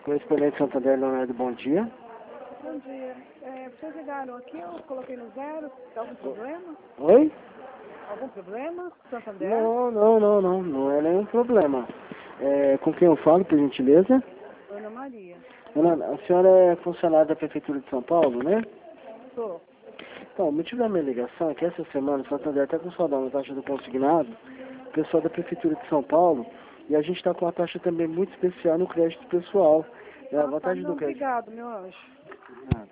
Correspondente Santander, Leonardo, bom dia. Bom dia. Vocês ligaram aqui, eu coloquei no zero. Tá algum problema? Oi? Algum problema? Santander? Não é nenhum problema. Com quem eu falo, por gentileza? Ana Maria. Ana, a senhora é funcionária da Prefeitura de São Paulo, né? Sou. Então, o motivo da minha ligação é que essa semana o Santander está com saudade na taxa do consignado, o pessoal da Prefeitura de São Paulo, e a gente está com uma taxa também muito especial no crédito pessoal. A vantagem do crédito. Obrigado, meu anjo. Nada.